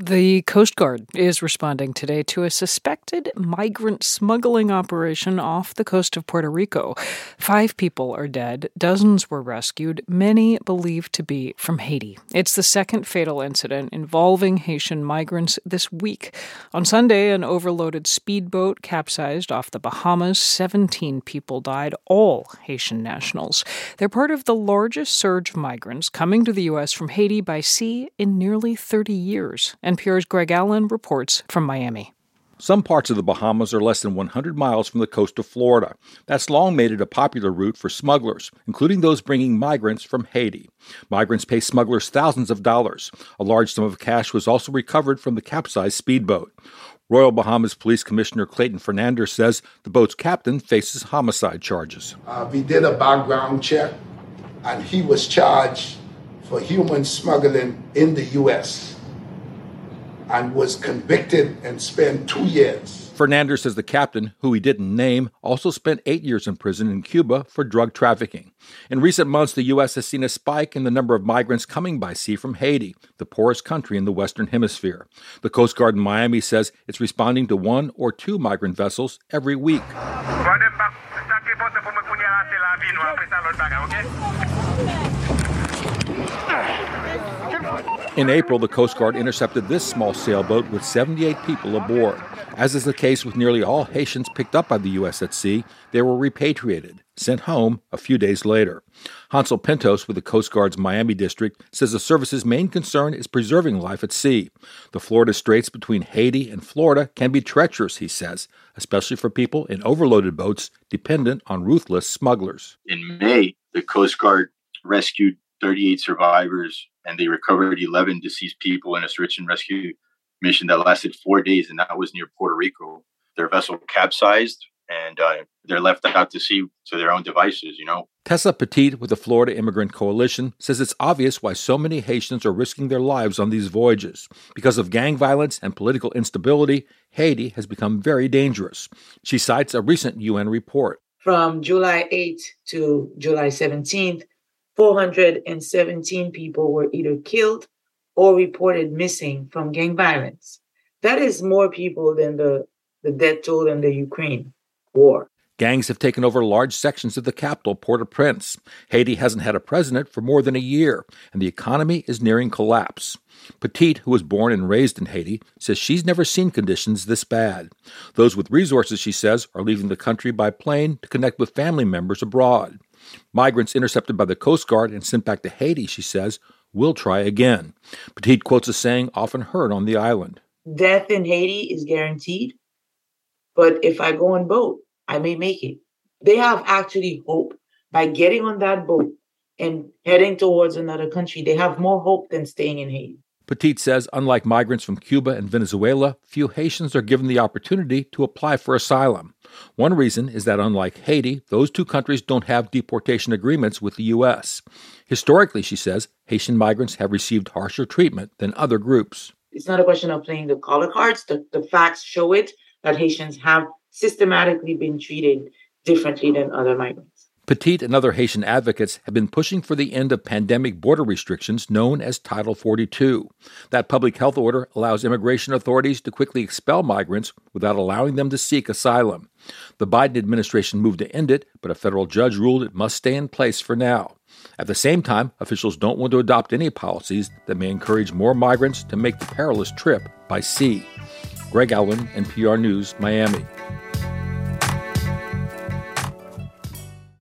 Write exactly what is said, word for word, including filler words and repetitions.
The Coast Guard is responding today to a suspected migrant smuggling operation off the coast of Puerto Rico. Five people are dead, dozens were rescued, many believed to be from Haiti. It's the second fatal incident involving Haitian migrants this week. On Sunday, an overloaded speedboat capsized off the Bahamas. seventeen people died, all Haitian nationals. They're part of the largest surge of migrants coming to the U S from Haiti by sea in nearly thirty years. N P R's Greg Allen reports from Miami. Some parts of the Bahamas are less than one hundred miles from the coast of Florida. That's long made it a popular route for smugglers, including those bringing migrants from Haiti. Migrants pay smugglers thousands of dollars. A large sum of cash was also recovered from the capsized speedboat. Royal Bahamas Police Commissioner Clayton Fernandez says the boat's captain faces homicide charges. Uh, we did a background check, and he was charged for human smuggling in the U S and was convicted and spent two years. Fernandez says the captain, who he didn't name, also spent eight years in prison in Cuba for drug trafficking. In recent months, the U S has seen a spike in the number of migrants coming by sea from Haiti, the poorest country in the Western Hemisphere. The Coast Guard in Miami says it's responding to one or two migrant vessels every week. In April, the Coast Guard intercepted this small sailboat with seventy-eight people aboard. As is the case with nearly all Haitians picked up by the U S at sea, they were repatriated, sent home a few days later. Hansel Pintos with the Coast Guard's Miami district says the service's main concern is preserving life at sea. The Florida Straits between Haiti and Florida can be treacherous, he says, especially for people in overloaded boats dependent on ruthless smugglers. In May, the Coast Guard rescued thirty-eight survivors, and they recovered eleven deceased people in a search and rescue mission that lasted four days, and that was near Puerto Rico. Their vessel capsized, and uh, they're left out to sea to their own devices, you know. Tessa Petit with the Florida Immigrant Coalition says it's obvious why so many Haitians are risking their lives on these voyages. Because of gang violence and political instability, Haiti has become very dangerous. She cites a recent U N report. From July eighth to July seventeenth, four hundred seventeen people were either killed or reported missing from gang violence. That is more people than the, the death toll in the Ukraine war. Gangs have taken over large sections of the capital, Port-au-Prince. Haiti hasn't had a president for more than a year, and the economy is nearing collapse. Petite, who was born and raised in Haiti, says she's never seen conditions this bad. Those with resources, she says, are leaving the country by plane to connect with family members abroad. Migrants intercepted by the Coast Guard and sent back to Haiti, she says, will try again. Petite quotes a saying often heard on the island. Death in Haiti is guaranteed, but if I go on boat, I may make it. They have actually hope by getting on that boat and heading towards another country. They have more hope than staying in Haiti. Petite says, unlike migrants from Cuba and Venezuela, few Haitians are given the opportunity to apply for asylum. One reason is that, unlike Haiti, those two countries don't have deportation agreements with the U S. Historically, she says, Haitian migrants have received harsher treatment than other groups. It's not a question of playing the color cards. The, the facts show it, that Haitians have systematically been treated differently than other migrants. Petite and other Haitian advocates have been pushing for the end of pandemic border restrictions known as Title forty-two. That public health order allows immigration authorities to quickly expel migrants without allowing them to seek asylum. The Biden administration moved to end it, but a federal judge ruled it must stay in place for now. At the same time, officials don't want to adopt any policies that may encourage more migrants to make the perilous trip by sea. Greg Allen, N P R News, Miami.